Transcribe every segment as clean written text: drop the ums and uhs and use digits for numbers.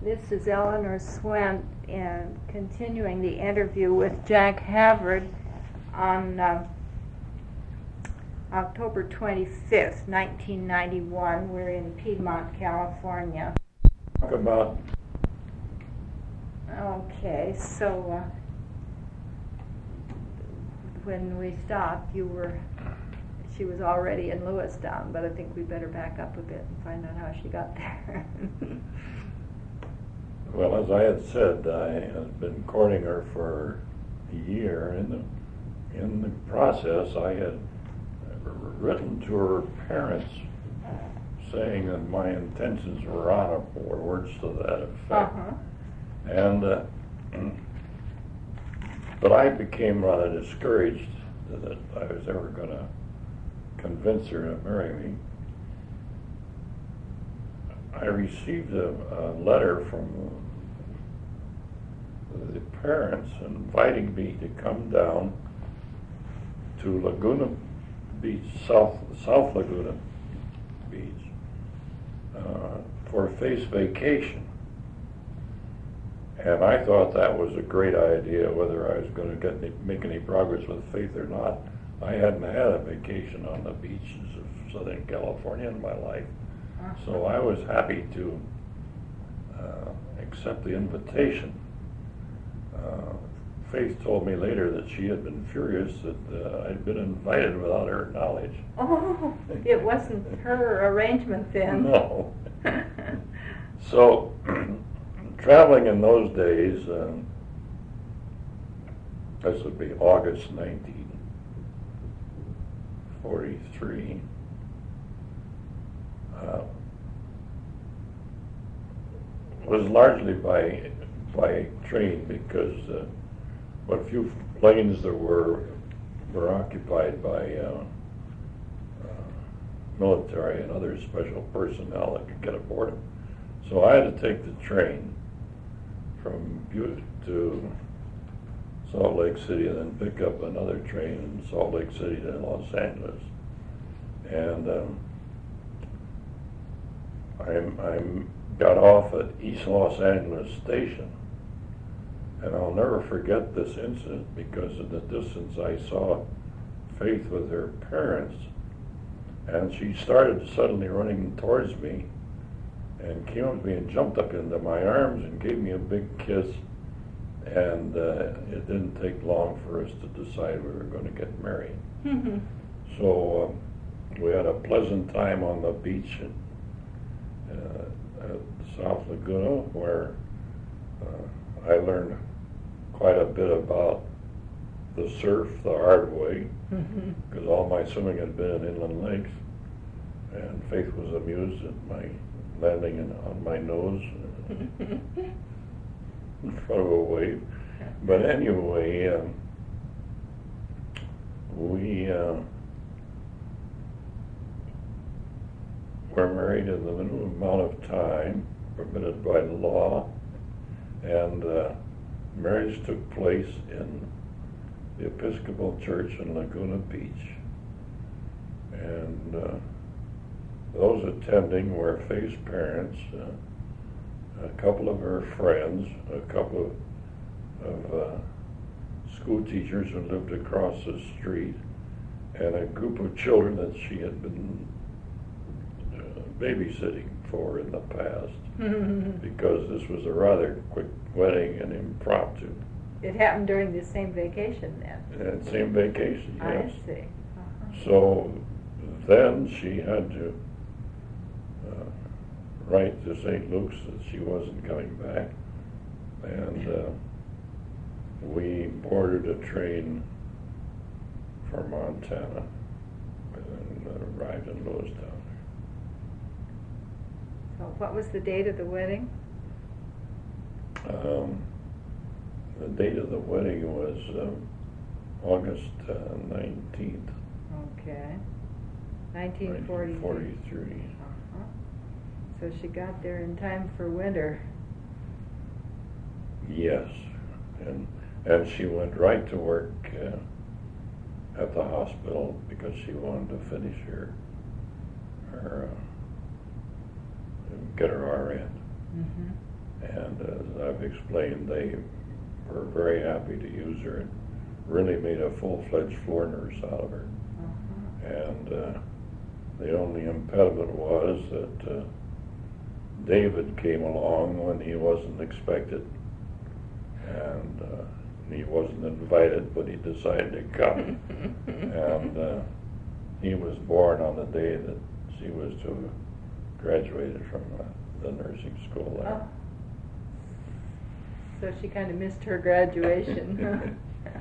This is Eleanor Swent, and continuing the interview with Jack Havard on October 25th, 1991. We're in Piedmont, California. Talk about. Okay, so when we stopped, she was already in Lewistown, but I think we better back up a bit and find out how she got there. Well, as I had said, I had been courting her for a year. In the process, I had written to her parents saying that my intentions were honorable, or words to that effect. And but I became rather discouraged that I was ever going to convince her to marry me. I received a letter from the parents inviting me to come down to Laguna Beach, South Laguna Beach, for a Faith's vacation. And I thought that was a great idea, whether I was going to make any progress with Faith or not. I hadn't had a vacation on the beaches of Southern California in my life. So I was happy to accept the invitation. Faith told me later that she had been furious that I'd been invited without her knowledge. Oh, it wasn't her arrangement then. No. So, traveling in those days, this would be August 1943, was largely by train, because what few planes there were occupied by military and other special personnel that could get aboard them. So I had to take the train from Butte to Salt Lake City, and then pick up another train in Salt Lake City to Los Angeles. And I got off at East Los Angeles Station, and I'll never forget this incident, because in the distance I saw Faith with her parents, and she started suddenly running towards me and came up to me and jumped up into my arms and gave me a big kiss. And it didn't take long for us to decide we were going to get married. So we had a pleasant time on the beach at South Laguna, where I learned quite a bit about the surf the hard way, because all my swimming had been in inland lakes, and Faith was amused at my landing on my nose in front of a wave. But anyway, we were married in the minimum amount of time permitted by law, and marriage took place in the Episcopal Church in Laguna Beach. And those attending were Faith's parents, a couple of her friends, a couple of school teachers who lived across the street, and a group of children that she had been babysitting for in the past, because this was a rather quick wedding and impromptu. It happened during the same vacation then? Same vacation, yes. I see. So then she had to write to St. Luke's that she wasn't coming back, and we boarded a train for Montana and arrived in Lewistown. So what was the date of the wedding? The date of the wedding was August 19th. Okay. 1943. So she got there in time for winter. Yes, and she went right to work at the hospital, because she wanted to finish her get her RN. And as I've explained, they were very happy to use her and really made a full-fledged floor nurse out of her. And the only impediment was that David came along when he wasn't expected, and he wasn't invited, but he decided to come. And he was born on the day that she was to have graduated from the nursing school there. Oh. So she kind of missed her graduation.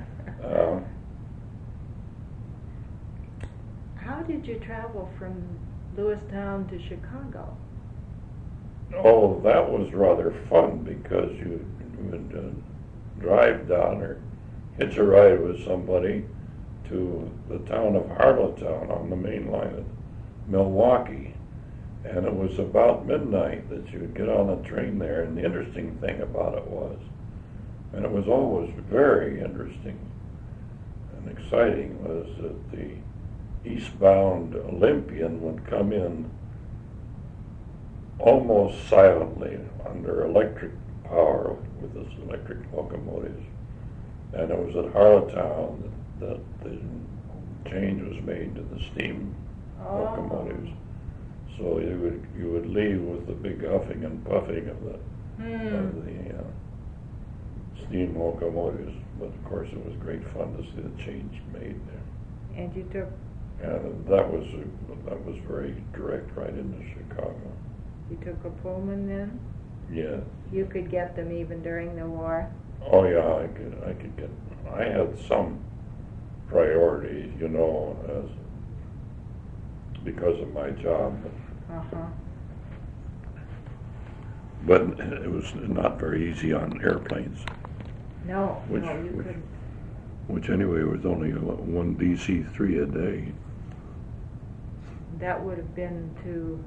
How did you travel from Lewistown to Chicago? Oh, that was rather fun because you would drive down or hitch a ride with somebody to the town of Harlowtown on the main line of Milwaukee. And it was about midnight that you would get on a train there. And the interesting thing about it was, and it was always very interesting and exciting, was that the eastbound Olympian would come in almost silently under electric power with its electric locomotives. And it was at Harlowtown that the change was made to the steam locomotives. So you would leave with the big huffing and puffing of the steam locomotives. But of course, it was great fun to see the change made there. And you took? And that was very direct right into Chicago. You took a Pullman then? Yeah. You could get them even during the war? Oh yeah, I could get. I had some priority, as because of my job. But it was not very easy on airplanes. No, you couldn't. Which anyway was only one DC-3 a day. That would have been to.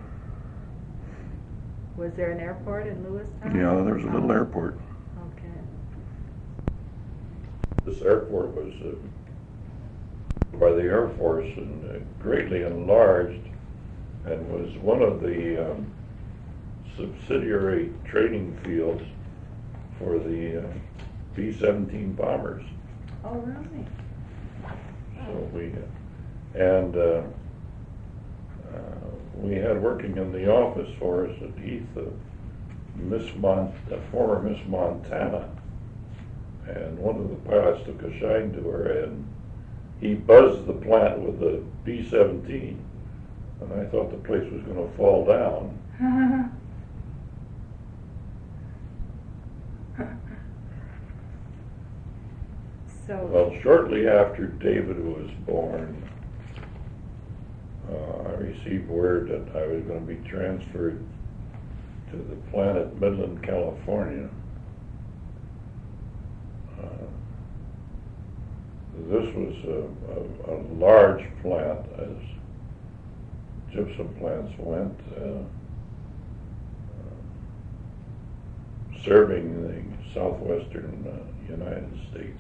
Was there an airport in Lewistown? Yeah, there was a little airport. Okay. This airport was by the Air Force and greatly enlarged, and was one of the subsidiary training fields for the B-17 bombers. Oh, really? So we had working in the office for us at Heath, former Miss Montana, and one of the pilots took a shine to her, and he buzzed the plant with the B-17, and I thought the place was going to fall down. Well, shortly after David was born, I received word that I was going to be transferred to the plant at Midland, California. This was a large plant, as gypsum plants went, serving the southwestern United States.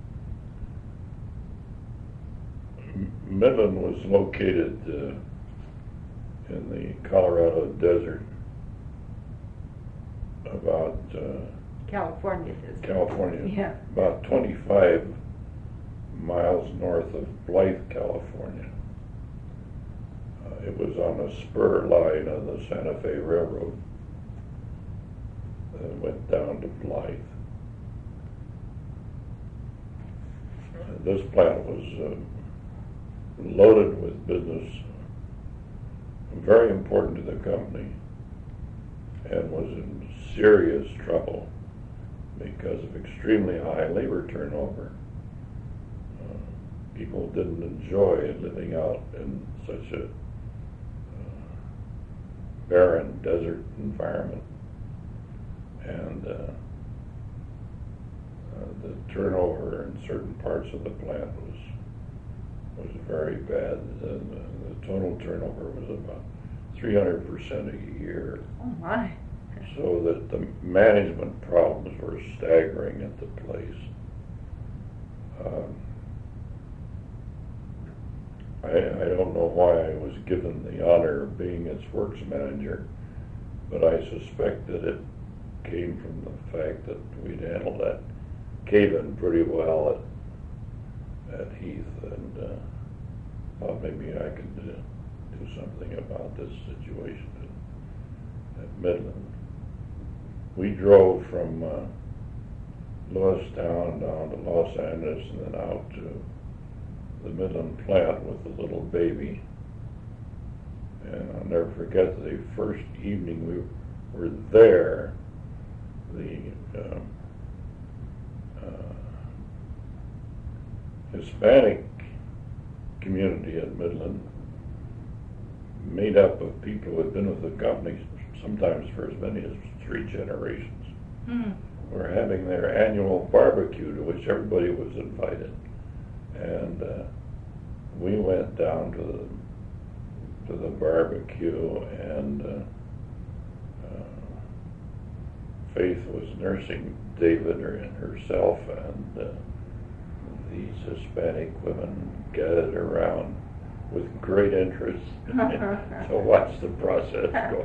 Midland was located in the Colorado desert, about California desert. California, yeah. About 25 miles north of Blythe, California. It was on a spur line of the Santa Fe Railroad that went down to Blythe. This plant was loaded with business, very important to the company, and was in serious trouble because of extremely high labor turnover. People didn't enjoy living out in such a barren desert environment, and the turnover in certain parts of the plant was very bad. The total turnover was about 300% a year. Oh my! So that the management problems were staggering at the place. I don't know why I was given the honor of being its works manager, but I suspect that it came from the fact that we'd handled that cave-in pretty well at Heath, and thought maybe I could do something about this situation at Midland. We drove from Lewistown down to Los Angeles and then out to the Midland plant with the little baby. And I'll never forget the first evening we were there, the Hispanic community at Midland, made up of people who had been with the company sometimes for as many as 3 generations, were having their annual barbecue to which everybody was invited. And we went down to the barbecue, and Faith was nursing David and herself, and these Hispanic women gathered around with great interest to watch the process go.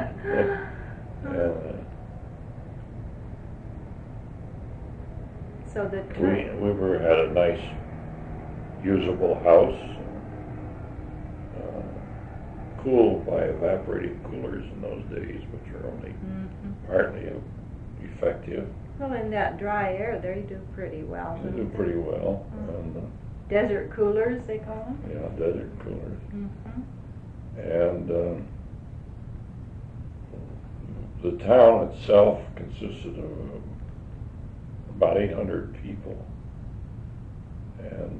So we had a nice, usable house, cooled by evaporating coolers in those days, which are only partly effective. Well, in that dry air, they do pretty well. They do pretty well. Desert coolers, they call them? Yeah, desert coolers. And the town itself consisted of about 800 people. And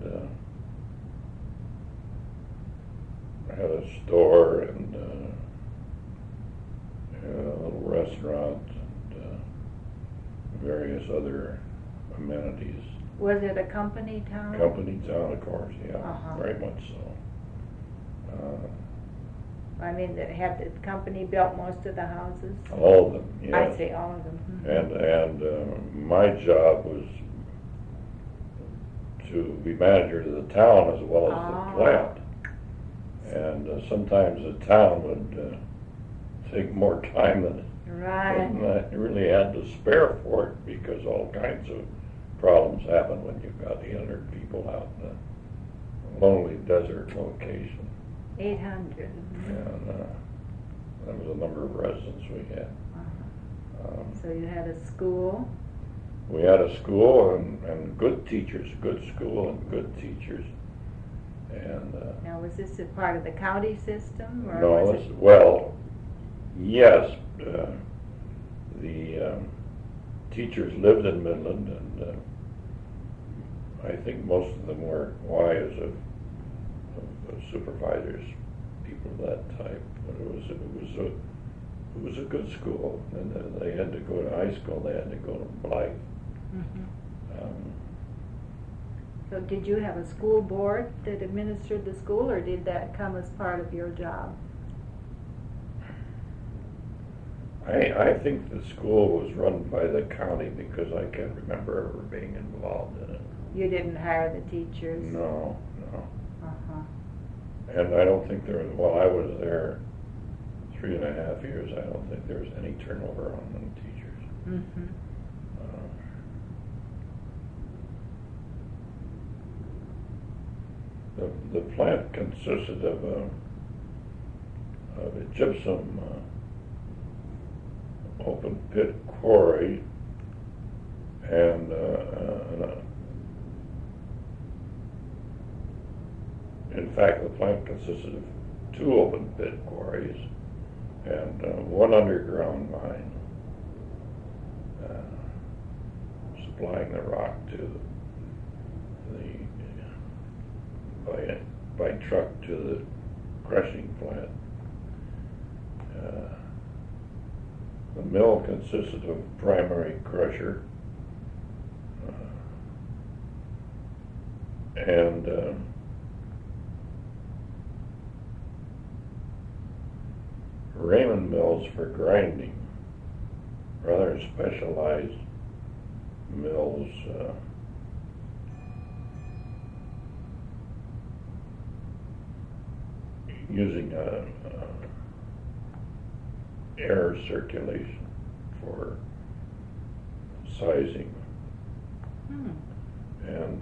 I had a store and a little restaurant and various other amenities. Was it a company town? Company town, of course, yeah, very much so. I mean, had the company built most of the houses? All of them, yes. I'd say all of them. And my job was to be manager to the town as well as the plant. And sometimes the town would take more time than I really had to spare for it, because all kinds of problems happen when you've got 800 people out in a lonely desert location. 800. And that was the number of residents we had. So you had a school? We had a school and good teachers, good school and good teachers. And now, was this a part of the county system? Or no, was it? Well, yes. The teachers lived in Midland, and I think most of them were wives of supervisors, people of that type. But it was a good school, and they had to go to high school. They had to go to Blythe. So did you have a school board that administered the school, or did that come as part of your job? I think the school was run by the county, because I can't remember ever being involved in it. You didn't hire the teachers? No. And I don't think there was, while I was there 3.5 years, I don't think there was any turnover on the teachers. The plant consisted of a gypsum open pit quarry and in fact, the plant consisted of 2 open pit quarries and 1 underground mine, supplying the rock to by truck to the crushing plant. The mill consisted of primary crusher and Raymond mills for grinding, rather specialized mills. Using air circulation for sizing. Hmm. And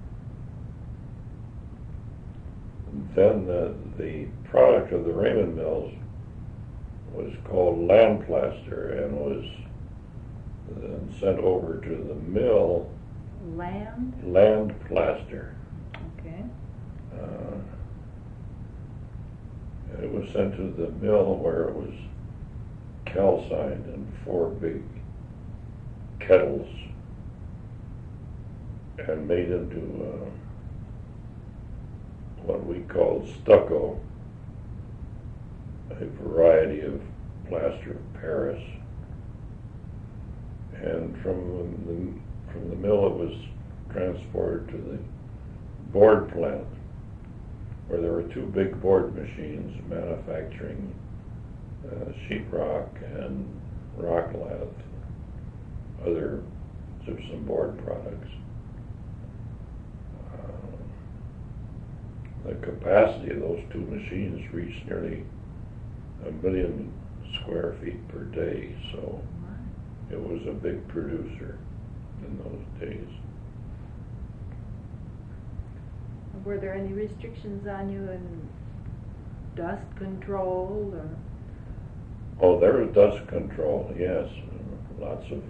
then the product of the Raymond Mills was called land plaster and was then sent over to the mill. Land Plaster. Okay. It was sent to the mill where it was calcined in 4 big kettles and made into what we called stucco, a variety of plaster of Paris. And from the mill it was transported to the board plant, where there were 2 big board machines manufacturing sheetrock and rock lath, other gypsum board products. The capacity of those 2 machines reached nearly 1 million square feet per day, so it was a big producer in those days. Were there any restrictions on you in dust control or? Oh, there was dust control, yes. Lots of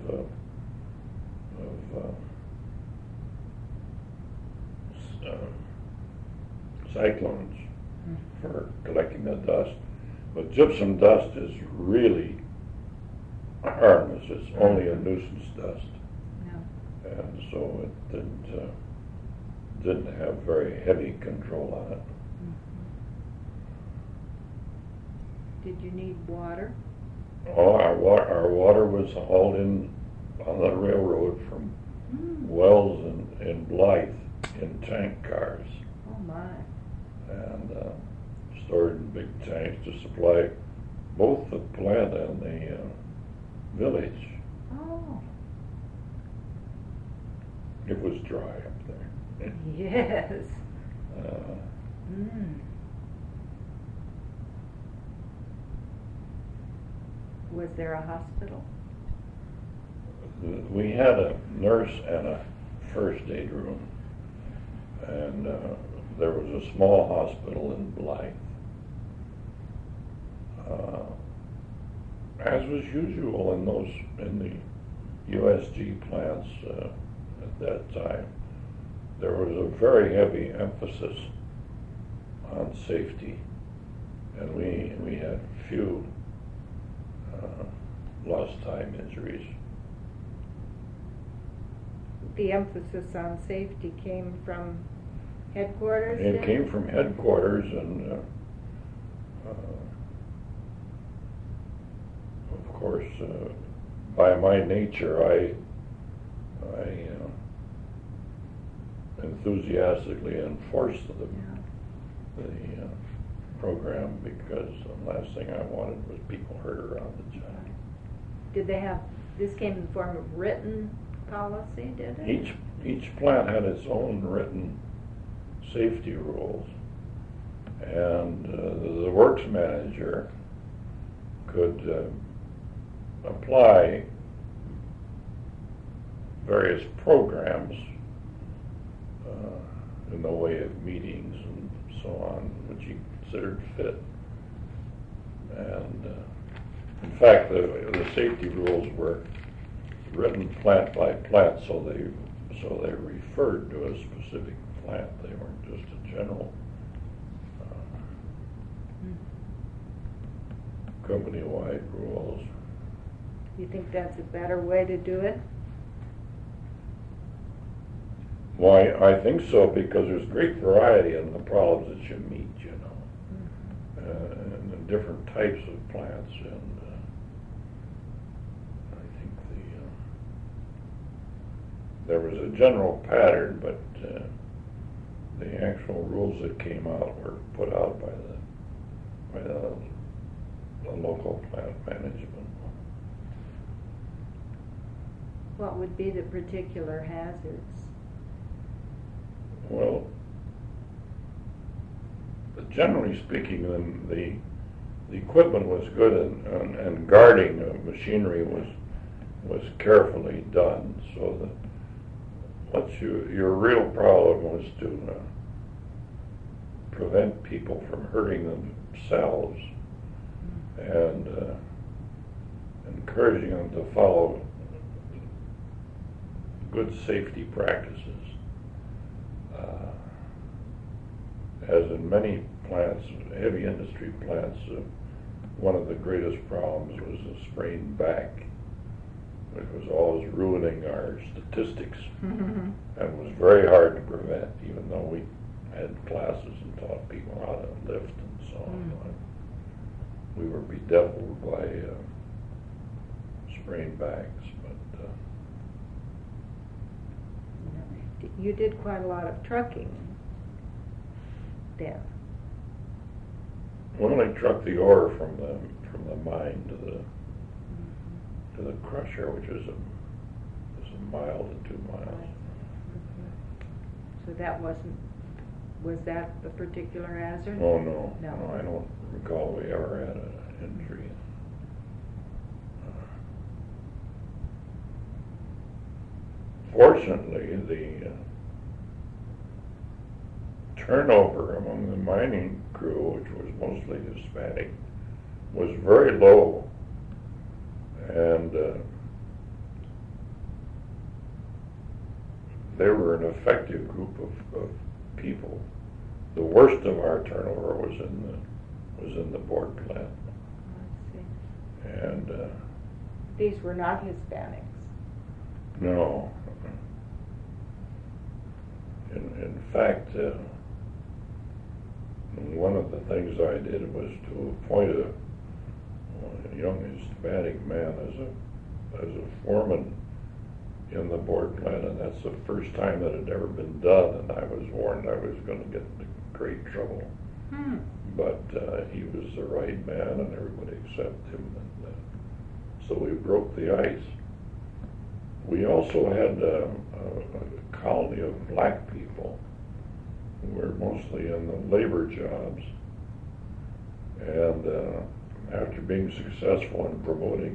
cyclones for collecting the dust. But gypsum dust is really harmless. It's only a nuisance dust. Yeah. And so it didn't have very heavy control on it. Did you need water? Oh, our water was hauled in on the railroad from Wells and Blythe in tank cars. Oh my. And stored in big tanks to supply both the plant and the village. Oh. It was dry up there. Yes. Uh, Was there a hospital? We had a nurse and a first aid room, and there was a small hospital in Blythe. As was usual in the USG plants at that time, there was a very heavy emphasis on safety, and we had few lost time injuries. The emphasis on safety came from headquarters? It then? came from headquarters, and of course, by my nature, I enthusiastically enforced the program, because the last thing I wanted was people hurt around the job. Did they have, this came in the form of written policy, did it? Each plant had its own written safety rules, and the works manager could apply various programs in the way of meetings and so on, which he considered fit. And in fact, the safety rules were written plant by plant, so they referred to a specific plant. They weren't just a general company-wide rules. You think that's a better way to do it? Why, I think so, because there's great variety in the problems that you meet, you know, and the different types of plants, and I think there was a general pattern, but the actual rules that came out were put out by the local plant management. What would be the particular hazards? Well, generally speaking, the equipment was good, and guarding of machinery was was carefully done, so that your real problem was to prevent people from hurting themselves and encouraging them to follow good safety practices. As in many plants, heavy industry plants, one of the greatest problems was a sprained back, which was always ruining our statistics and was very hard to prevent, even though we had classes and taught people how to lift and so on. We were bedeviled by sprained backs. But you did quite a lot of trucking then. we only trucked the ore from the mine to the crusher, which is a mile to 2 miles. So that was that a particular hazard? Oh, no, No. I don't recall we ever had an injury. Fortunately, the turnover among the mining crew, which was mostly Hispanic, was very low, and they were an effective group of people. The worst of our turnover was in the board plant, I see. and These were not Hispanics. no. In fact, one of the things I did was to appoint a young Hispanic man as a foreman in the board plant, and that's the first time that it had ever been done, and I was warned I was going to get into great trouble. But he was the right man, and everybody accepted him, and so we broke the ice. We also had a colony of black people who were mostly in the labor jobs, and after being successful in promoting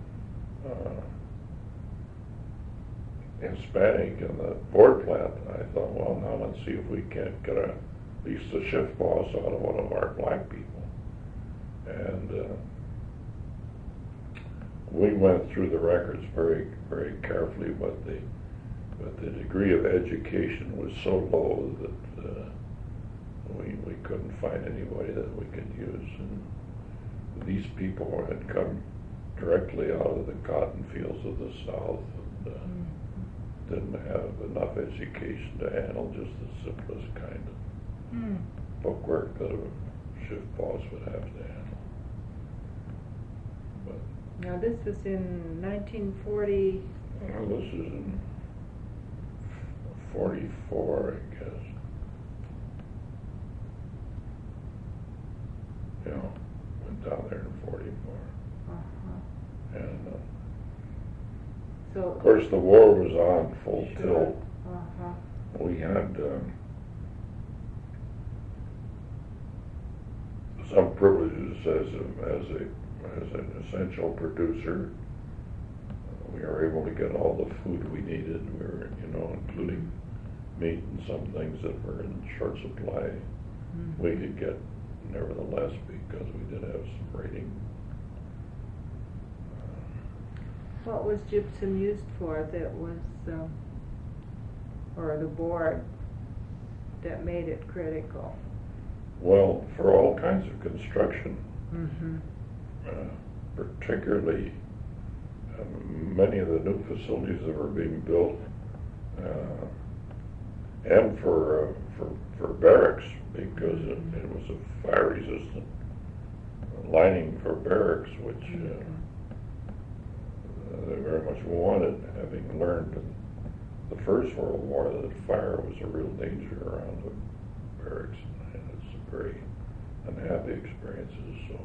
a Hispanic in the board plant, I thought, well, now let's see if we can't get at least a shift boss out of one of our black people. And we went through the records very, very carefully, but the degree of education was so low that we couldn't find anybody that we could use. And these people had come directly out of the cotton fields of the South and didn't have enough education to handle just the simplest kind of bookwork that a shift boss would have to handle. But Now this was in 1940. well, this is in 44, I guess. You know, went down there in 44. And So of course the war was on full tilt. We had some privileges as an essential producer. We were able to get all the food we needed. We were, including meat and some things that were in short supply. We could get, nevertheless, because we did have some rating. what was gypsum used for that was, or the board that made it critical? Well, for all kinds of construction, particularly many of the new facilities that were being built, and for barracks, because it was a fire-resistant lining for barracks, which they very much wanted, having learned in the First World War that fire was a real danger around the barracks, and it's very unhappy experiences. So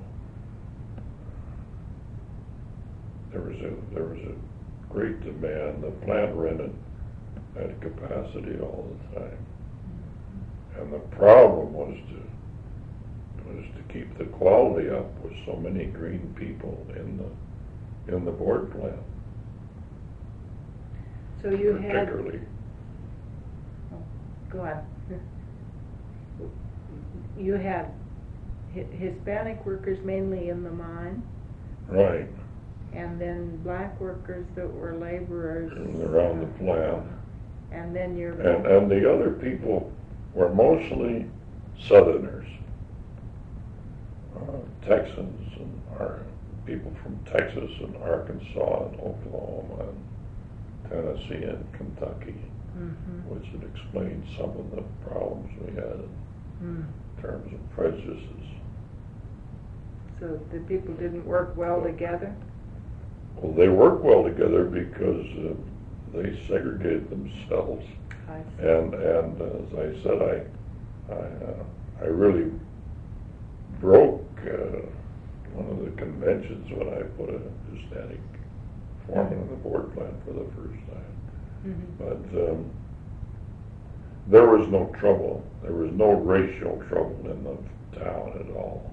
there was a great demand. The plant rented at capacity all the time, and the problem was to keep the quality up with so many green people in the board plant. So you had, particularly. go on. You had Hispanic workers mainly in the mine, Right, and then black workers that were laborers. around the plant. And then your... And the other people were mostly Southerners, Texans and people from Texas and Arkansas and Oklahoma and Tennessee and Kentucky, which would explain some of the problems we had in terms of prejudices. So the people didn't work well together? Well, they worked well together because they segregated themselves. I see. And as I said, I really broke one of the conventions when I put a Hispanic foreman on the board plan for the first time. But there was no trouble. There was no racial trouble in the town at all.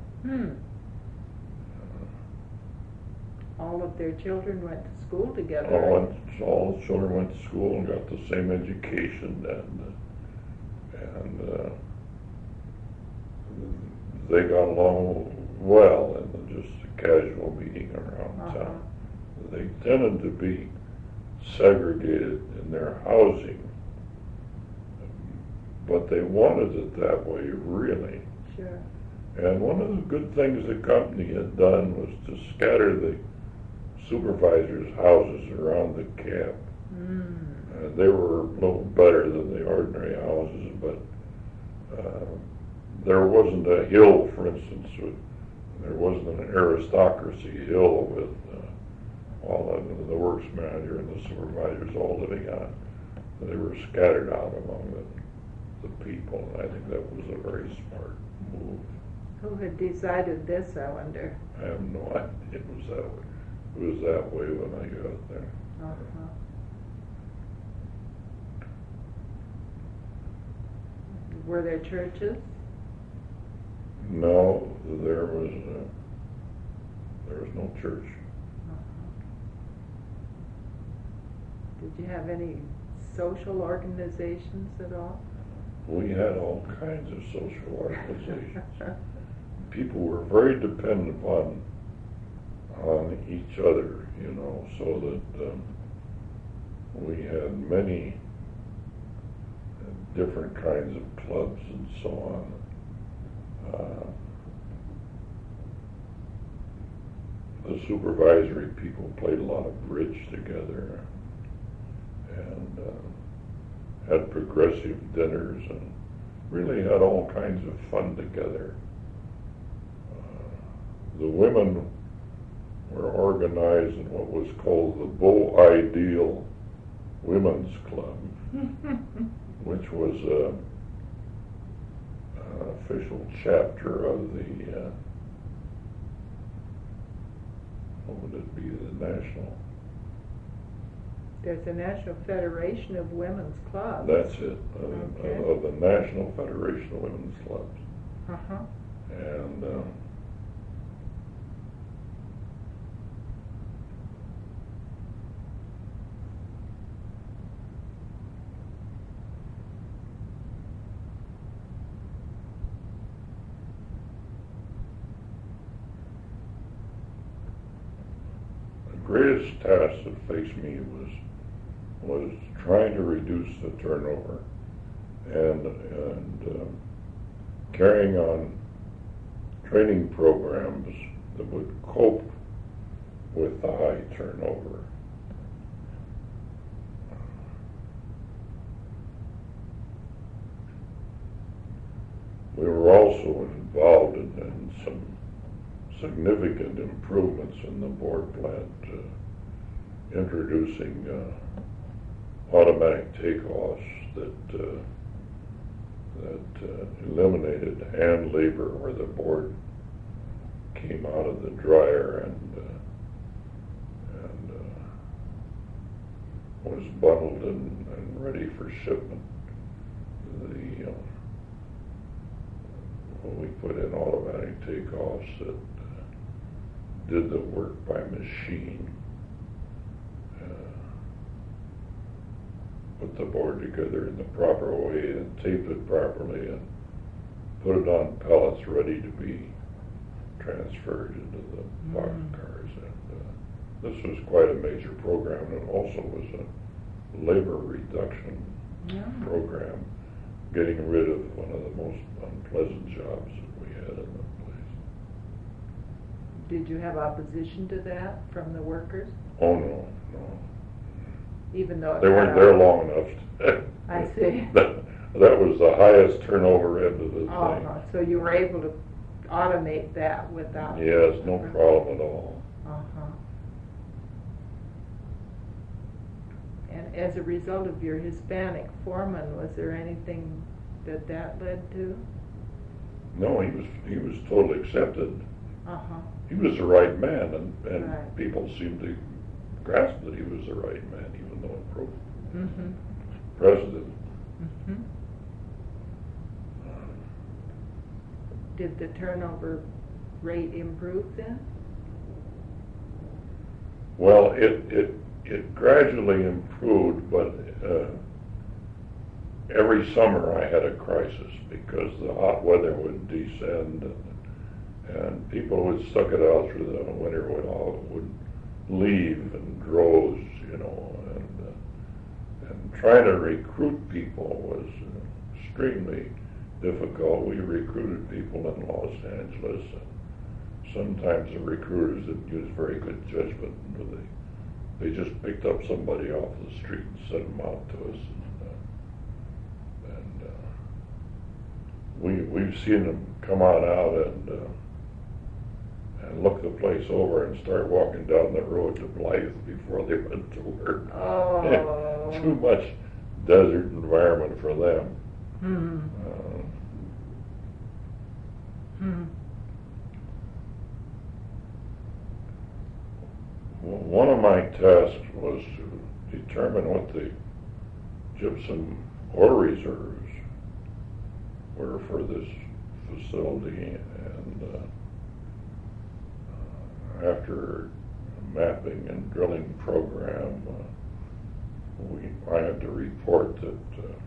All of their children went to school together. All the children went to school and got the same education, and they got along well in just a casual meeting around town. They tended to be segregated in their housing, but they wanted it that way, really. Sure. And one of the good things the company had done was to scatter the supervisors' houses around the camp. They were a little better than the ordinary houses, but there wasn't a hill, for instance. There wasn't an aristocracy hill with all of the works manager and the supervisors all living on it. They were scattered out among the people, and I think that was a very smart move. Who had decided this, I wonder? I have no idea it was that way. It was that way when I got there. Were there churches? No, there was no church. Did you have any social organizations at all? We had all kinds of social organizations. People were very dependent on each other, so that we had many different kinds of clubs and so on. The supervisory people played a lot of bridge together and had progressive dinners and really had all kinds of fun together. The women were organized in what was called the Beau Ideal Women's Club, which was an official chapter of the, what would it be, the National? There's a National Federation of Women's Clubs. That's it, Okay. of the National Federation of Women's Clubs. And the greatest task that faced me was trying to reduce the turnover and carrying on training programs that would cope with the high turnover. We were also involved in some significant improvements in the board plant, introducing automatic takeoffs that eliminated hand labor where the board came out of the dryer and was bundled and ready for shipment. We put in automatic takeoffs that did the work by machine. put the board together in the proper way and tape it properly and put it on pallets ready to be transferred into the boxcars. And this was quite a major program. It also was a labor reduction program, getting rid of one of the most unpleasant jobs that we had in the place. Did you have opposition to that from the workers? Oh, no. Even though they weren't there long enough. I see. That was the highest turnover end of the thing. So you were able to automate that without... Yes, no problem at all. And as a result of your Hispanic foreman, was there anything that led to? No, he was totally accepted. He was the right man, and right. People seemed to grasp that he was the right man, even though it broke president. Did the turnover rate improve then? Well, it gradually improved, but every summer I had a crisis because the hot weather would descend and people would suck it out through the winter would leave in droves, and trying to recruit people was extremely difficult. We recruited people in Los Angeles, and sometimes the recruiters didn't use very good judgment. They just picked up somebody off the street and sent them out to us. We've seen them come on out and look the place over and start walking down the road to Blythe before they went to work. Too much desert environment for them. One of my tasks was to determine what the gypsum ore reserves were for this facility, and after a mapping and drilling program, I had to report that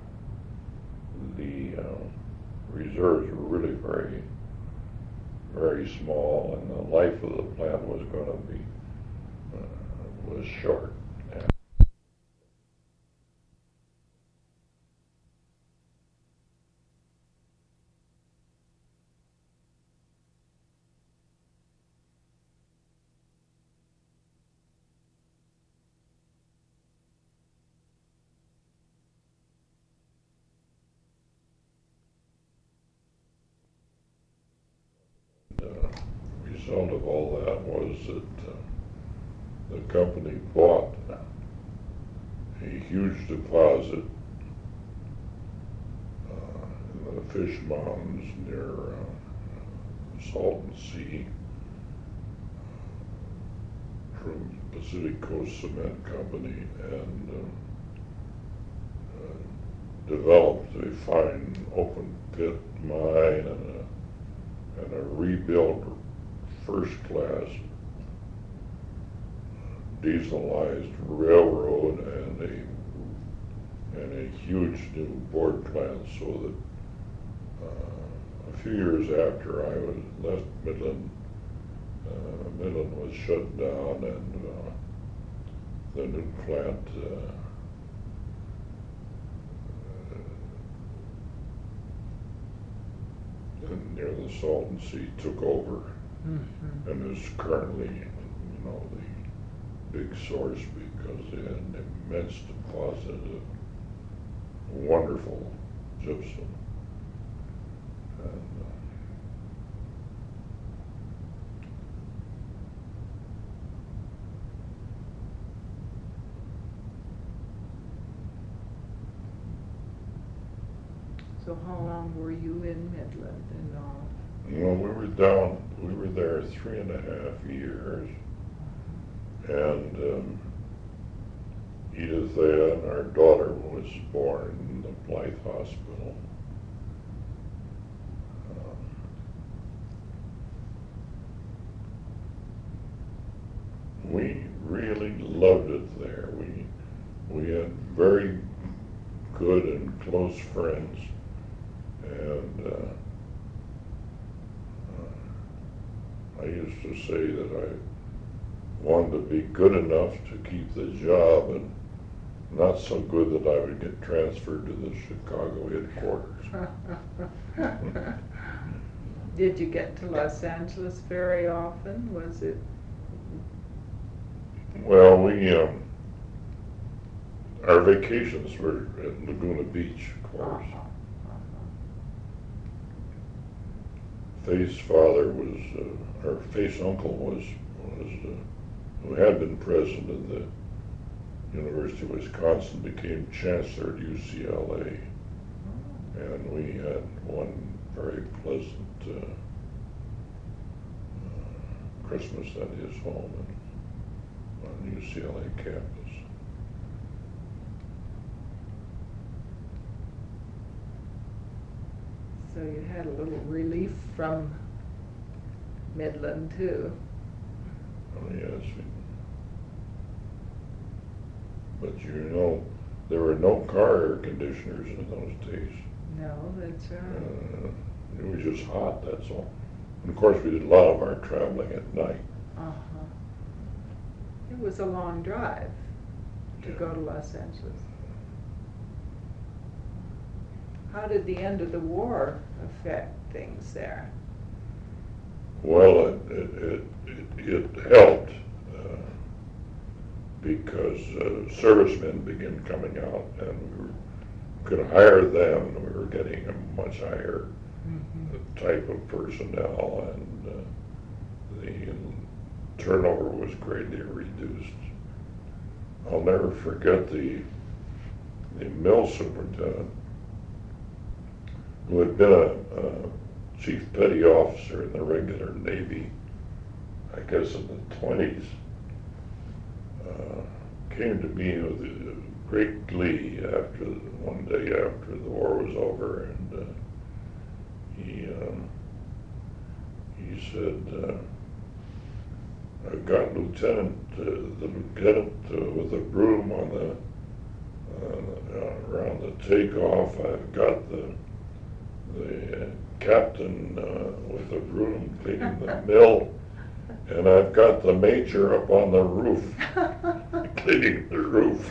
the reserves were really very, very small, and the life of the plant was going to be was short. The result of all that was that the company bought a huge deposit in the Fish Mountains near Salton Sea from Pacific Coast Cement Company, and developed a fine open pit mine and a rebuilt first-class dieselized railroad and a huge new board plant, so that a few years after I was left Midland, Midland was shut down, and the new plant near the Salton Sea took over, and is currently, the big source because they had an immense deposit of wonderful gypsum. And So how long were you in Midland and all? we were there 3.5 years, and Edith and our daughter was born in the Blythe Hospital. We really loved it there. We had very And I used to say that I wanted to be good enough to keep the job and not so good that I would get transferred to the Chicago headquarters. Did you get to Los Angeles very often? Was it? Well, our vacations were at Laguna Beach, of course. Faye's father was, or Faye's uncle was who had been president of the University of Wisconsin, became chancellor at UCLA. And we had one very pleasant Christmas at his home on the UCLA campus. So you had a little relief from Midland too. Oh yes, but there were no car air conditioners in those days. No, that's right. It was just hot, that's all. And of course, we did a lot of our traveling at night. It was a long drive to go to Los Angeles. How did the end of the war affect things there? Well, it helped because servicemen began coming out, and we could hire them, and we were getting a much higher type of personnel, and the turnover was greatly reduced. I'll never forget the mill superintendent, who had been a chief petty officer in the regular Navy, I guess in the 20s, came to me with great glee one day after the war was over, and he said, "I've got the lieutenant with a broom on around the takeoff. I've got the captain with a broom cleaning the mill, and I've got the major up on the roof cleaning the roof."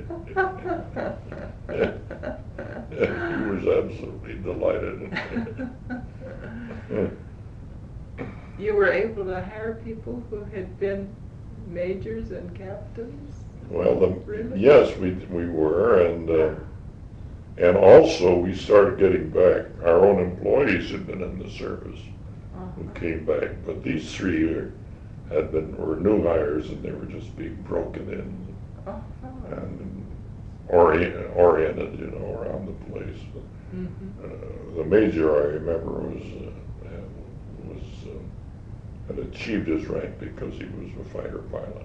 He was absolutely delighted. You were able to hire people who had been majors and captains? Well, Really? yes, we were, and also we started getting back. Our own employees had been in the service who came back, but these three were new hires, and they were just being broken in and oriented, around the place. The major, I remember, had achieved his rank because he was a fighter pilot.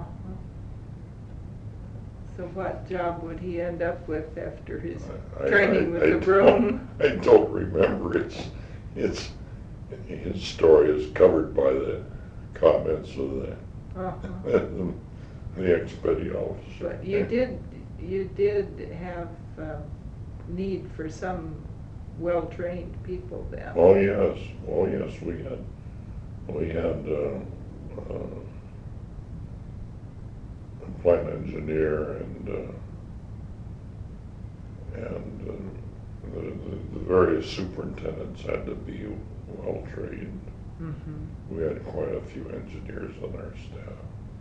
So what job would he end up with after his training with the broom? I don't remember. His story is covered by the comments of the ex-petty officer. But you did have need for some well-trained people then. Oh yes, we had a plant engineer and the various superintendents had to be well trained. We had quite a few engineers on our staff.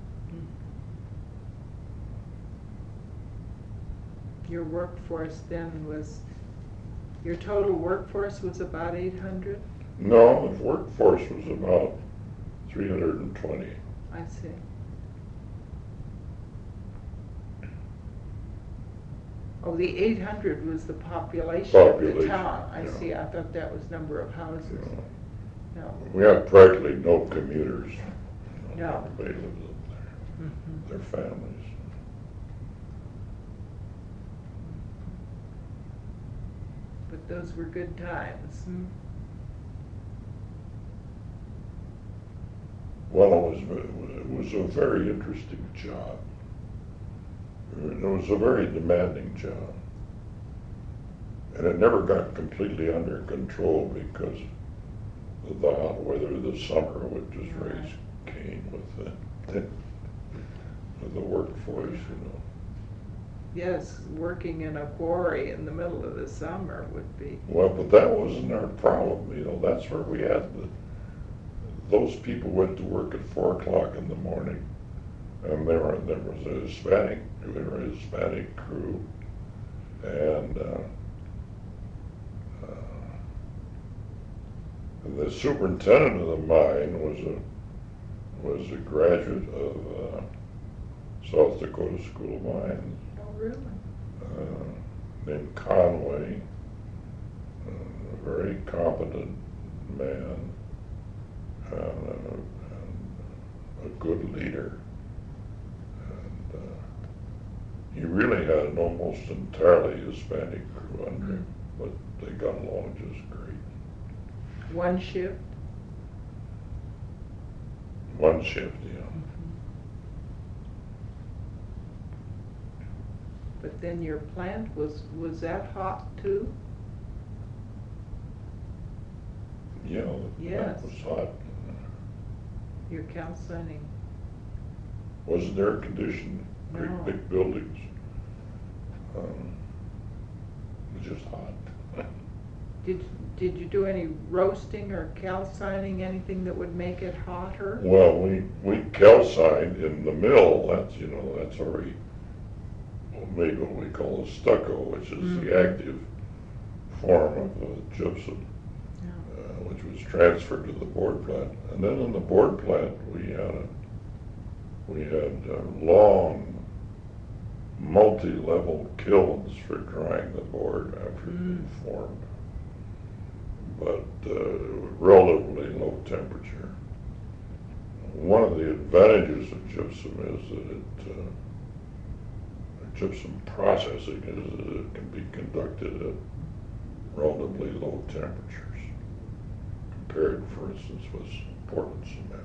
Your workforce then your total workforce was about 800? No, the workforce was about 320. I see. Oh, the 800 was the population of the town. I see. I thought that was number of houses. No. We had practically no commuters. No. They lived up there. Their families. But those were good times. Well, it was a very interesting job. It was a very demanding job. And it never got completely under control because of the hot weather this summer would just raise Cain with the workforce, you know. Yes, working in a quarry in the middle of the summer would be. Well, but that wasn't our problem, you know. That's where we had those people went to work at 4 o'clock in the morning, and there was a Hispanic crew, and the superintendent of the mine was a graduate of South Dakota School of Mines. Oh, really? Named Conway, a very competent man, and a good leader. And he really had an almost entirely Hispanic crew under him, but they got along just great. One shift? One shift, yeah. But then your plant was that hot too? Yeah, Yes. that was hot. Your calcining? Wasn't air conditioned, great No. big buildings. It was just hot. Did you do any roasting or calcining, anything that would make it hotter? Well, we calcined in the mill. That's already made what we call a stucco, which is the active form of gypsum, which was transferred to the board plant. And then in the board plant, we had long, multi-level kilns for drying the board after it had formed, but relatively low temperature. One of the advantages of gypsum is that gypsum processing is that it can be conducted at relatively low temperatures compared, for instance, with Portland cement.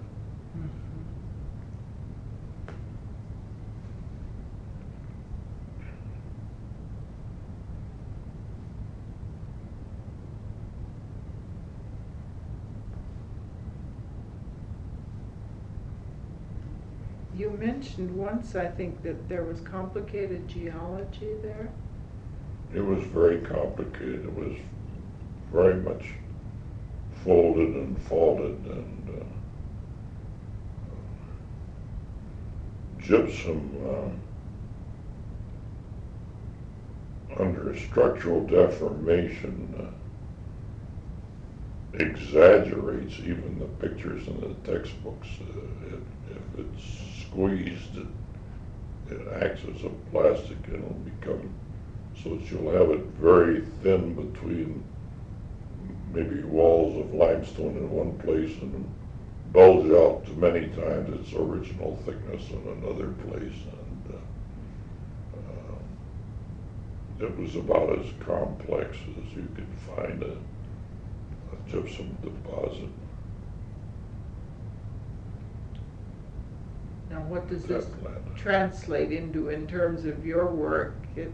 You mentioned once, I think, that there was complicated geology there. It was very complicated. It was very much folded and faulted, and gypsum under structural deformation exaggerates even the pictures in the textbooks. If it's squeezed, it acts as a plastic, and it'll become so that you'll have it very thin between maybe walls of limestone in one place and bulge out to many times its original thickness in another place. And it was about as complex as you could find a gypsum deposit. Now, what does this translate into in terms of your work? It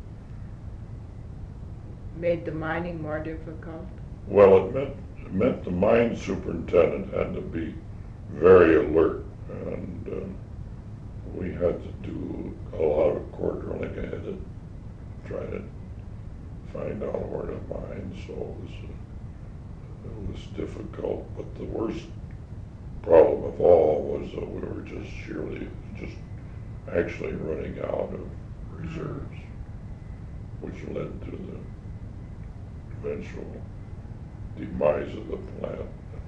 made the mining more difficult? Well, it meant the mine superintendent had to be very alert, and we had to do a lot of core drilling ahead to try to find out where to mine, so it was difficult. But the worst problem of all was that we were just actually running out of reserves, which led to the eventual demise of the plant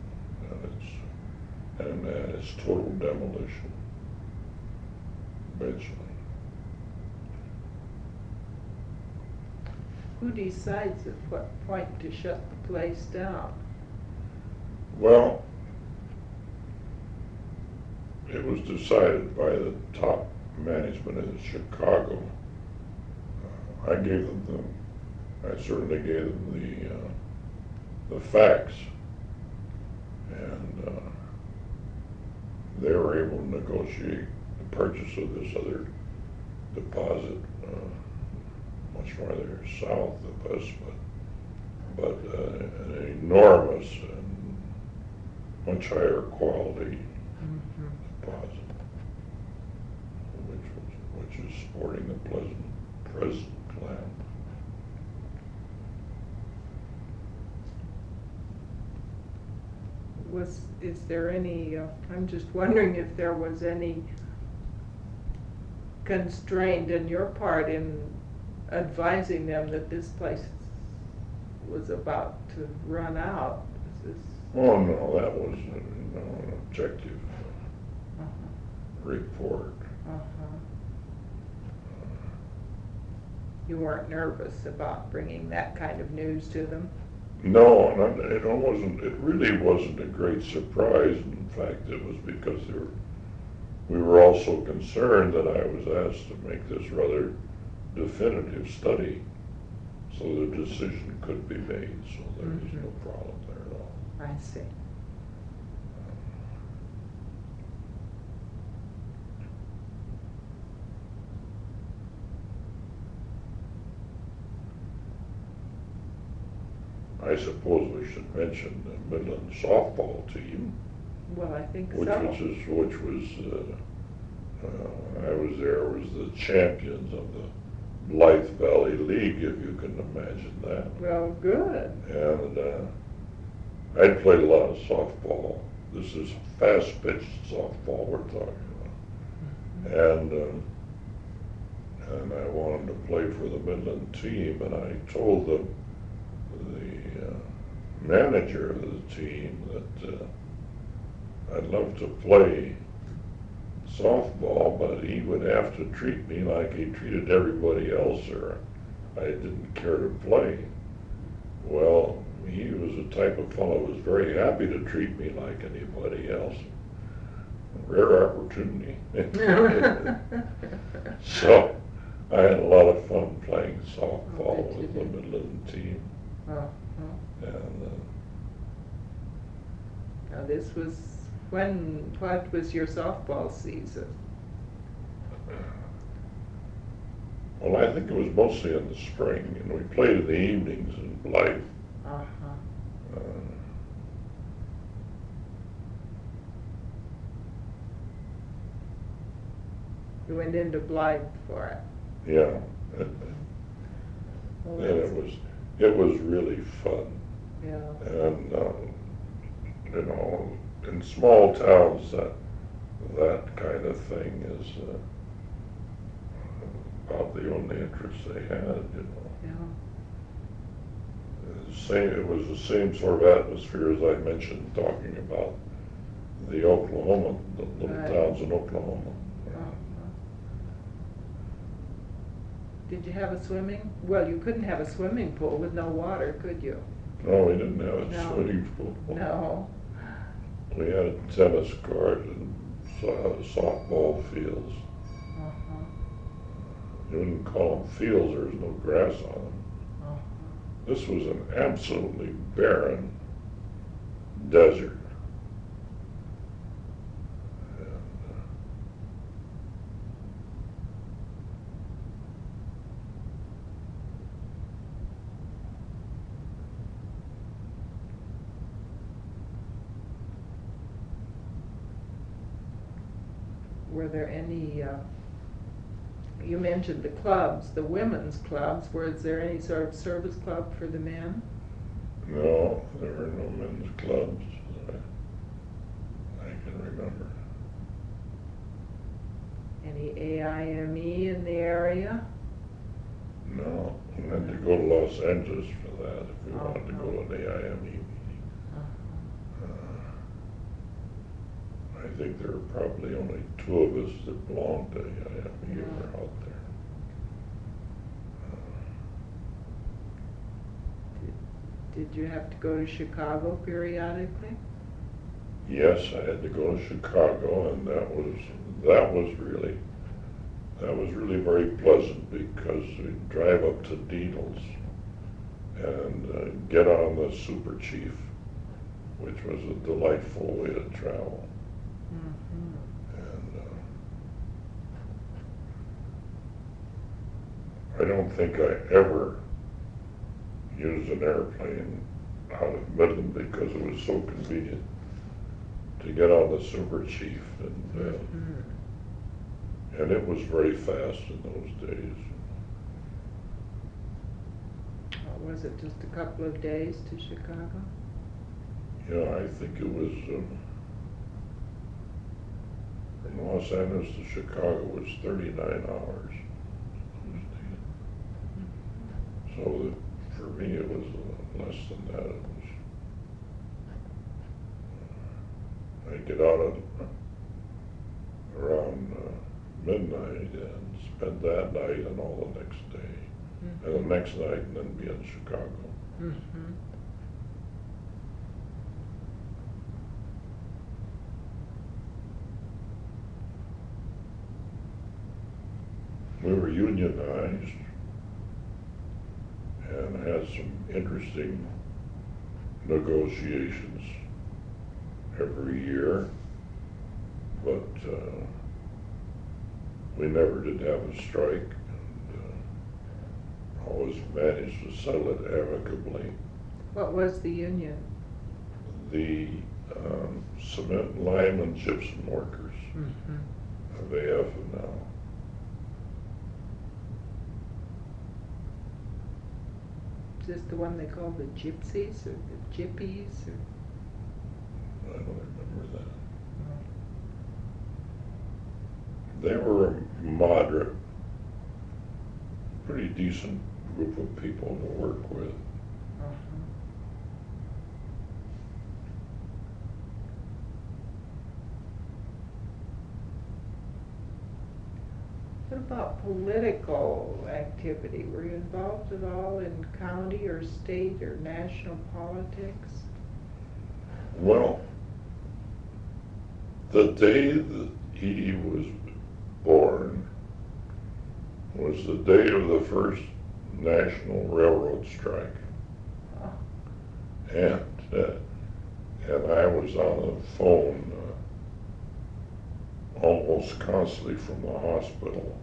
and its total demolition eventually. Who decides at what point to shut the place down? Well, it was decided by the top management in Chicago. I certainly gave them the facts, and they were able to negotiate the purchase of this other deposit much farther south of us, but an enormous and much higher quality deposit, which is sporting the present clam. Is there any, I'm just wondering if there was any constraint on your part in advising them that this place was about to run out? Oh, no, that was an objective report. You weren't nervous about bringing that kind of news to them? No, and it really wasn't a great surprise. In fact, it was because we were also concerned that I was asked to make this rather definitive study so the decision could be made, so there is no problem there at all. I see. I suppose we should mention the Midland softball team. Well, I think which so. Which was I was there, was the champions of the Blythe Valley League, if you can imagine that. Well, good. And I'd played a lot of softball. This is fast-pitched softball we're talking about. And I wanted to play for the Midland team, and I told the manager of the team that I'd love to play softball, but he would have to treat me like he treated everybody else, or I didn't care to play. Well, he was the type of fellow who was very happy to treat me like anybody else. Rare opportunity. So I had a lot of fun playing softball with the Midland team. And now this was what was your softball season? Well, I think it was mostly in the spring, and we played in the evenings in Blythe. You went into Blythe for it. Yeah. Well, And it was really fun. Yeah. And in small towns, that kind of thing is about the only interest they had. Yeah. It was the same sort of atmosphere as I mentioned, talking about the Oklahoma, the little towns in Oklahoma. Did you have a swimming? Well, you couldn't have a swimming pool with no water, could you? No, we didn't have a swimming pool. No. We had a tennis court and softball fields. You wouldn't call them fields, there was no grass on them. This was an absolutely barren desert. Were there any, you mentioned the clubs, the women's clubs, was there any sort of service club for the men? No, there were no men's clubs that I can remember. Any AIME in the area? No, we had to go to Los Angeles for that if we wanted to go to an AIME meeting. I think there were probably only 2 of us that belonged to AIME who were out there. Did you have to go to Chicago periodically? Yes, I had to go to Chicago, and that was really very pleasant because we'd drive up to Deedles and get on the Super Chief, which was a delightful way to travel. And I don't think I ever used an airplane out of Midland because it was so convenient to get on the Super Chief, and it was very fast in those days. Was it just a couple of days to Chicago? Yeah, I think it was from Los Angeles to Chicago was 39 hours. So for me, it was less than that. It was, I get out around midnight and spend that night and all the next day. And the next night, and then be in Chicago. Mm-hmm. We were unionized and had some interesting negotiations every year, but we never did have a strike. Always managed to settle it amicably. What was the union? The cement, lime, and gypsum workers of AF&L. Is this the one they call the gypsies or the gyppies? Or? I don't remember that. They were a moderate, pretty decent group of people to work with. What about political activity? Were you involved at all in county or state or national politics? Well, the day that he was born was the day of the first national railroad strike. Oh. And I was on the phone almost constantly from the hospital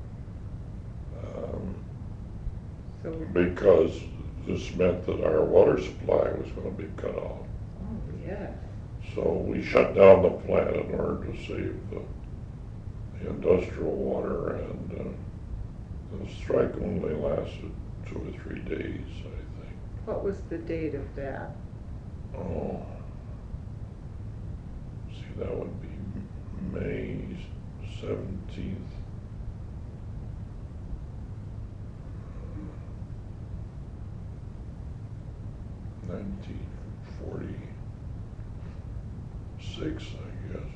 So, because this meant that our water supply was going to be cut off. oh yeah. So we shut down the plant in order to save the industrial water, and the strike only lasted 2 or 3 days, I think. What was the date of that? Oh, see, that would be May 17th. $1946, I guess.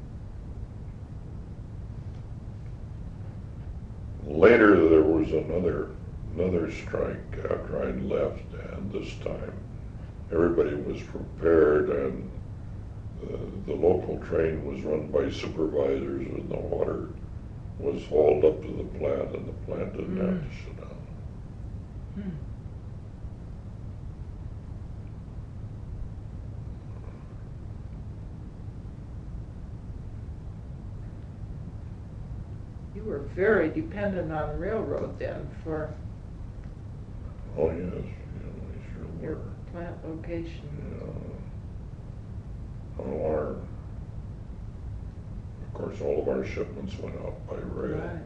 Later, there was another strike after I'd left, and this time everybody was prepared, and the local train was run by supervisors, and the water was hauled up to the plant, and the plant didn't have to shut down. You were very dependent on railroad then for Oh yes, yeah, we sure your were. plant location. Of course, all of our shipments went out by rail. Right.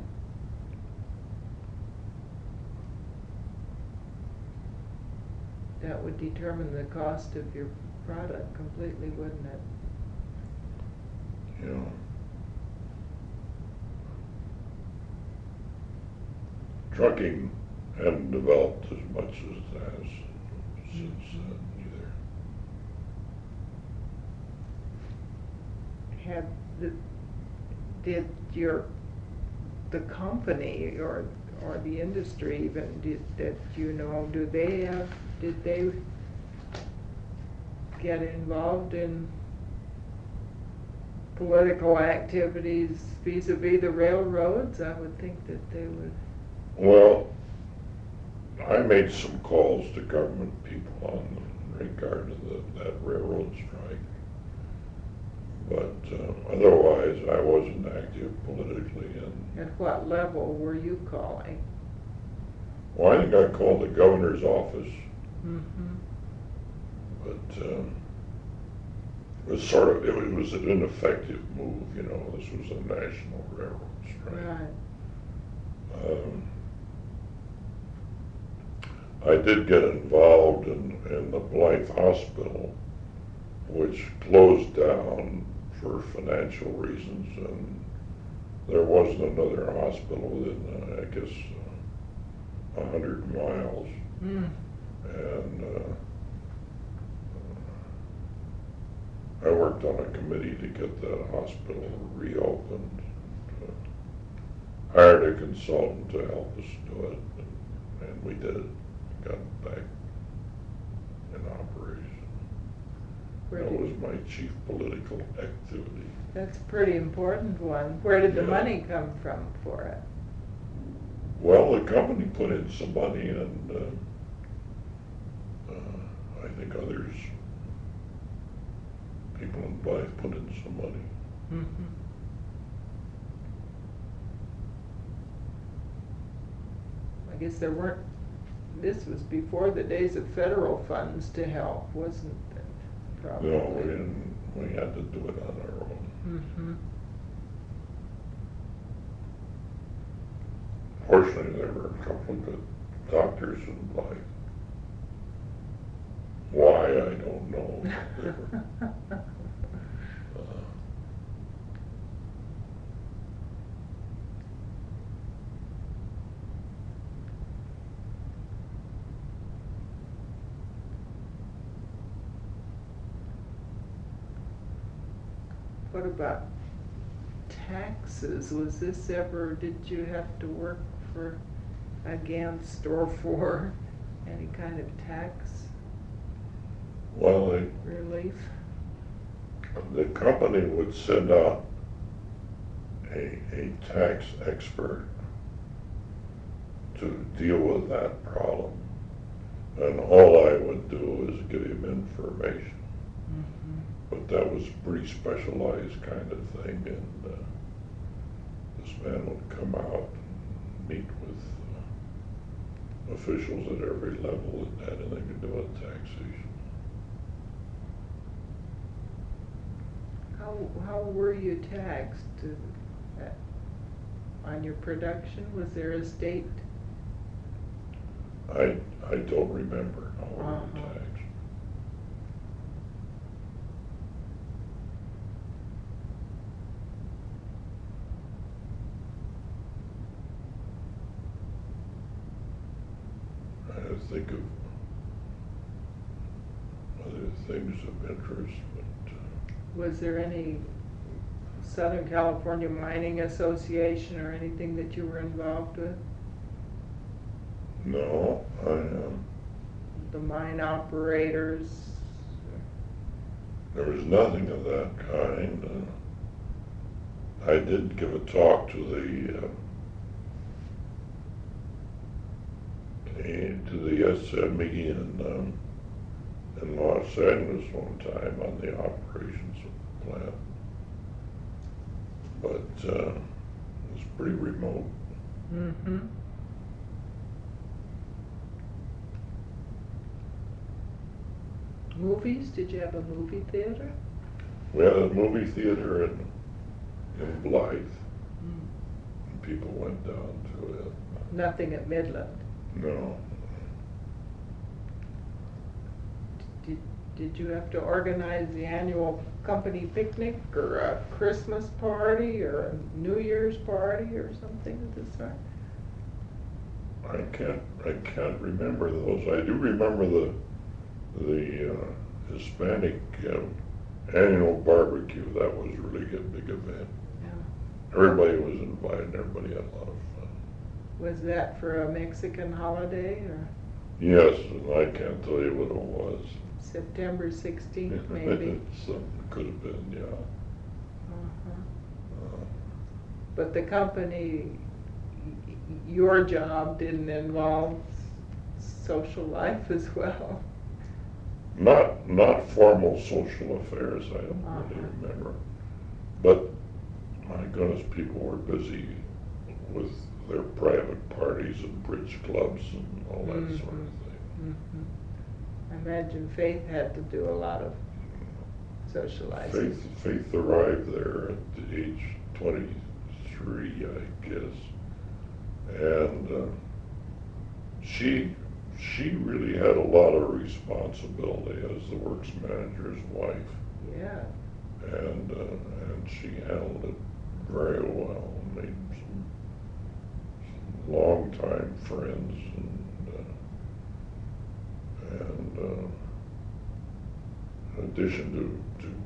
That would determine the cost of your product completely, wouldn't it? Yeah. Trucking hadn't developed as much as it has since then either. Did the company or the industry even did they get involved in political activities vis-a-vis the railroads? I would think that they would. Well, I made some calls to government people in regard to that railroad strike, but otherwise I wasn't active politically. At what level were you calling? Well, I think I called the governor's office, Mm-hmm. but it was sort of, it was an ineffective move, you know, this was a national railroad strike. Right. I did get involved in the Blythe Hospital, which closed down for financial reasons, and there wasn't another hospital within, I guess, 100 miles. Mm. And I worked on a committee to get that hospital reopened. Hired a consultant to help us do it, and we did it. Got it back in operation. Where That did- was my chief political activity. That's a pretty important one. Where did the Yeah. money come from for it? Well, the company put in some money, and I think others, people in Blythe, put in some money. Mm-hmm. I guess there weren't, this was before the days of federal funds to help, wasn't it? Probably. No, we didn't. We had to do it on our own. Mm-hmm. Fortunately, there were a couple of good doctors in Blythe. Why, I don't know. They were, What about taxes? Was this ever, did you have to work for, against, or for any kind of tax well, relief? the company would send out a tax expert to deal with that problem. And all I would do is give him information. Mm-hmm. But that was a pretty specialized kind of thing, and this man would come out and meet with officials at every level that had anything to do with taxation. How were you taxed on your production? Was there a state? I don't remember how we were Uh-huh. taxed. I had to think of other things of interest, but Was there any Southern California Mining Association or anything that you were involved with? no, The mine operators? there was nothing of that kind. I did give a talk to the SME in Los Angeles one time on the operations of the plant, but it was pretty remote. Mm-hmm. Movies? Did you have a movie theater? We had a movie theater in Blythe, Mm. and people went down to it. Nothing at Midland. No, Did you have to organize the annual company picnic or a Christmas party or a New Year's party or something of this sort? I can't remember those. I do remember the Hispanic annual barbecue. That was really a big event. Yeah. Everybody was invited. Everybody had a lot of fun. Was that for a Mexican holiday or Yes, and I can't tell you what it was. September 16th maybe? Something could have been, yeah. Uh-huh. But the company, your job didn't involve social life as well? Not formal social affairs, I don't really Uh-huh. remember. But my goodness, people were busy with their private parties and bridge clubs and all that Mm-hmm. sort of thing. I imagine Faith had to do a lot of socializing. Faith arrived there at the age 23, I guess, and she really had a lot of responsibility as the works manager's wife, Yeah. and she handled it very well. Made some longtime friends, and in addition to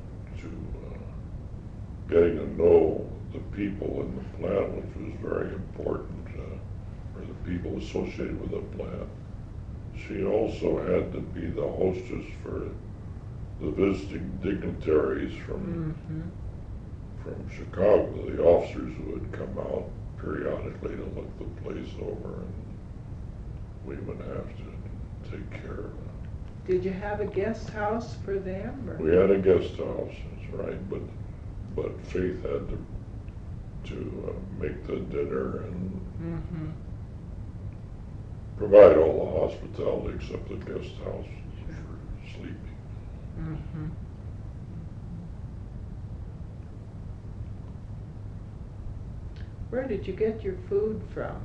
getting to know the people in the plant, which was very important, or the people associated with the plant, she also had to be the hostess for the visiting dignitaries from Chicago, the officers who would come out periodically to look the place over, and we would have to take care of it. Did you have a guest house for them? Or? We had a guest house, that's right, but Faith had to make the dinner and Mm-hmm. provide all the hospitality except the guest house for sleeping. Mm-hmm. Where did you get your food from?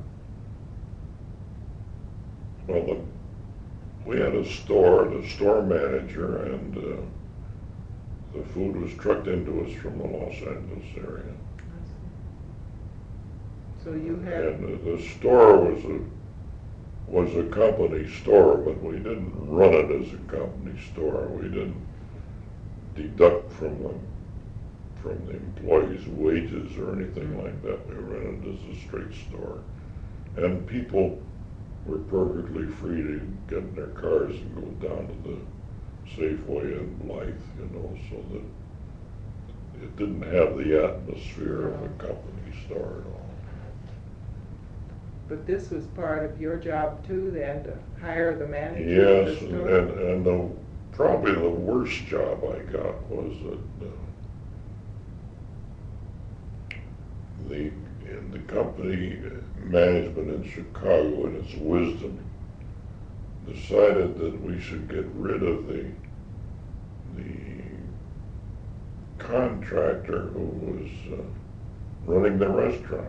Well, we had a store, the store manager, and the food was trucked into us from the Los Angeles area. So you had. And the store was a company store, but we didn't run it as a company store. We didn't deduct from the employees' wages or anything like that. We ran it as a straight store, and people were perfectly free to get in their cars and go down to the Safeway in Blythe, so that it didn't have the atmosphere of a company store at all. But this was part of your job too, then, to hire the manager Yes, of the store? and probably the worst job I got was that the company management in Chicago, in its wisdom, decided that we should get rid of the contractor who was running the restaurant,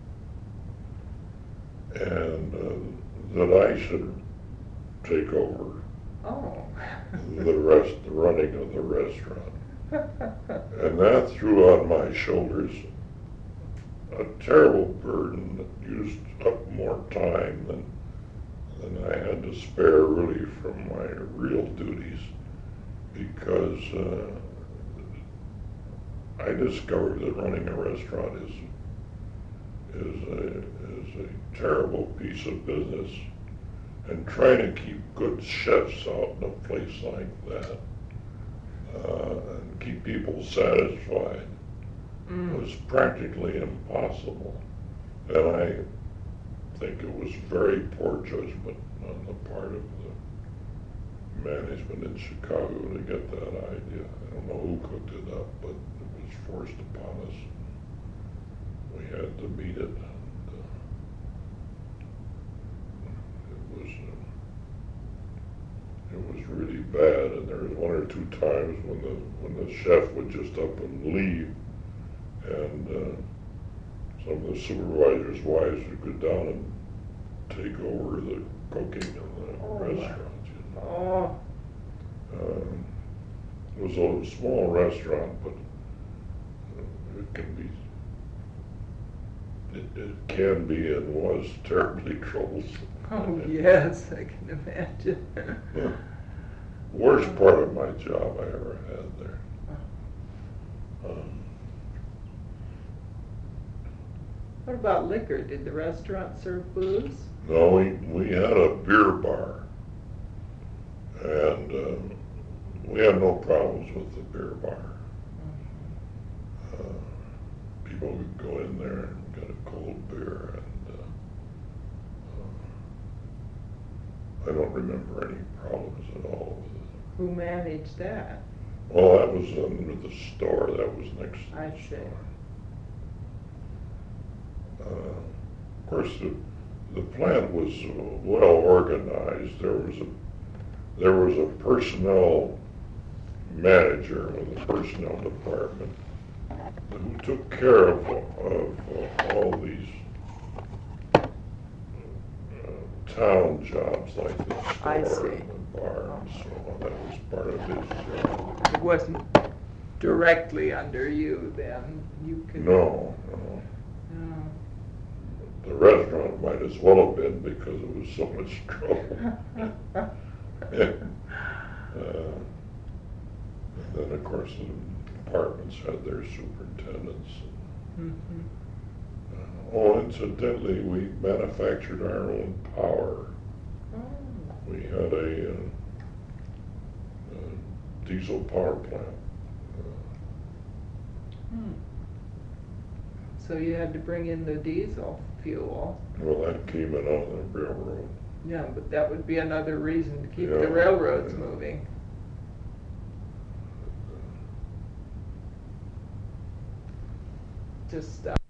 and that I should take over Oh. the running of the restaurant. And that threw on my shoulders a terrible burden that used up more time than I had to spare really from my real duties, because I discovered that running a restaurant is a terrible piece of business, and trying to keep good chefs out in a place like that and keep people satisfied was practically impossible. And I think it was very poor judgment on the part of the management in Chicago to get that idea. I don't know who cooked it up, but it was forced upon us. We had to meet it. It was really bad, and there was one or two times when the chef would just up and leave, and some of the supervisors' wives would go down and take over the cooking in the restaurant. Oh. It was a small restaurant, but it can be and was terribly troublesome. Oh, yes, I can imagine. Worst part of my job I ever had there. What about liquor? Did the restaurant serve booze? No, we had a beer bar, and we had no problems with the beer bar. People would go in there and get a cold beer, and I don't remember any problems at all with it. Who managed that? Well, that was under the store. That was next to I the see. store. Of course, the plant was well organized. There was a personnel manager in the personnel department who took care of all these town jobs like the I store see. and the bar and so on. That was part of his job. It wasn't directly under you then, you could. No. No. The restaurant might as well have been because it was so much trouble. And then, of course, the departments had their superintendents. Mhm. Oh, incidentally, we manufactured our own power. Oh. We had a diesel power plant. So you had to bring in the diesel fuel. Well, that came in on the railroad. Yeah, but that would be another reason to keep Yeah, the railroads yeah. moving. Just